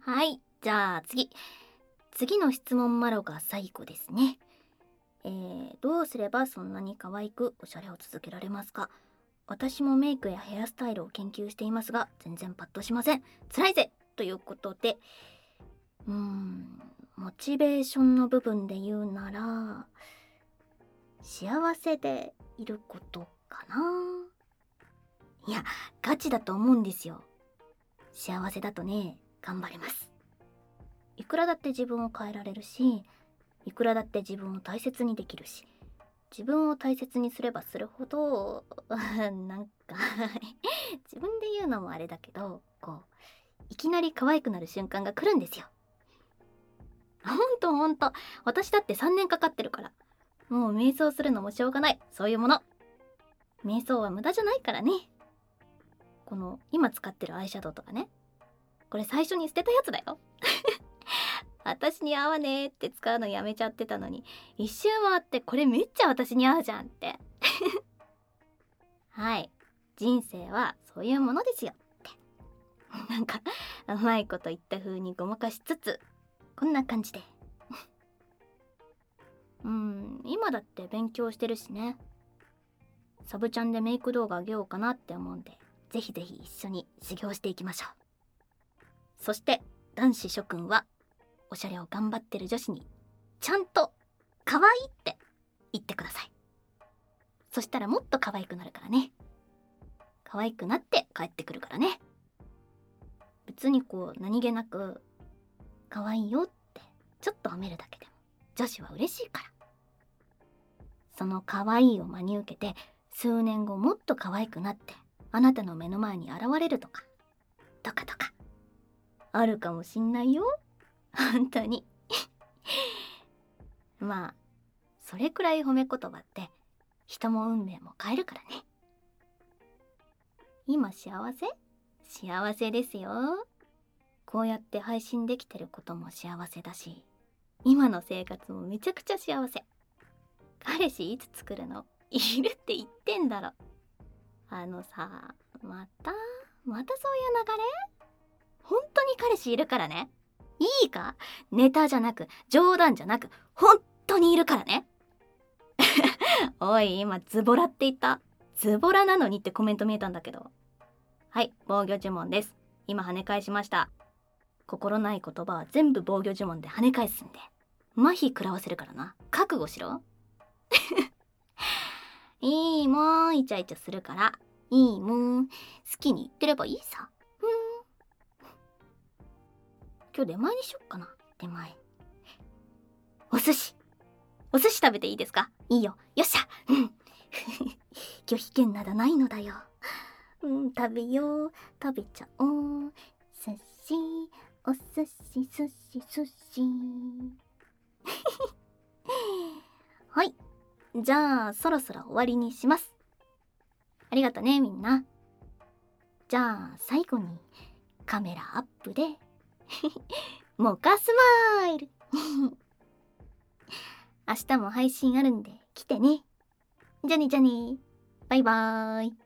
はい、じゃあ次の質問マロが最後ですね。どうすればそんなに可愛くおしゃれを続けられますか？私もメイクやヘアスタイルを研究していますが、全然パッとしません。辛いぜということで、モチベーションの部分で言うなら、幸せでいることかな。いや、ガチだと思うんですよ。幸せだとね、頑張れます。いくらだって自分を変えられるし、いくらだって自分を大切にできるし、自分を大切にすればするほどなんか自分で言うのもあれだけど、いきなり可愛くなる瞬間が来るんですよ。ほんと私だって3年かかってるから、もう瞑想するのもしょうがない、そういうもの。瞑想は無駄じゃないからね。この今使ってるアイシャドウとかね、これ最初に捨てたやつだよ。私に合わねえって使うのやめちゃってたのに、一周回ってこれめっちゃ私に合うじゃんってはい、人生はそういうものですよってなんかうまいこと言った風にごまかしつつ、こんな感じで今だって勉強してるしね。サブチャンでメイク動画あげようかなって思うんで、ぜひぜひ一緒に修行していきましょう。そして男子諸君はおしゃれを頑張ってる女子にちゃんと可愛いって言ってください。そしたらもっと可愛くなるからね。可愛くなって帰ってくるからね。別に何気なく可愛いよってちょっと褒めるだけでも女子は嬉しいから。その可愛いを真に受けて数年後もっと可愛くなってあなたの目の前に現れるとかあるかもしんないよ。本当にまあそれくらい褒め言葉って人も運命も変えるからね。今幸せですよ。こうやって配信できてることも幸せだし、今の生活もめちゃくちゃ幸せ。彼氏いつ作るの？いるって言ってんだろ。あのさ、またそういう流れ？本当に彼氏いるからね。いいか？ネタじゃなく冗談じゃなく本当にいるからね。おい、今ズボラって言った？ズボラなのにってコメント見えたんだけど。はい、防御呪文です。今跳ね返しました。心ない言葉は全部防御呪文で跳ね返すんで、麻痺食らわせるからな。覚悟しろ。いいもん、イチャイチャするから。いいもん、好きに言ってればいいさ。今日出前にしよっかな。出前。お寿司食べていいですか？いいよ。よっしゃ。拒否権などないのだよ。食べよう。食べちゃおう。寿司、お寿司、寿司、寿司。はい。じゃあ、そろそろ終わりにします。ありがとね、みんな。じゃあ、最後にカメラアップで、モカスマイル。明日も配信あるんで来てね。じゃあね。バイバーイ。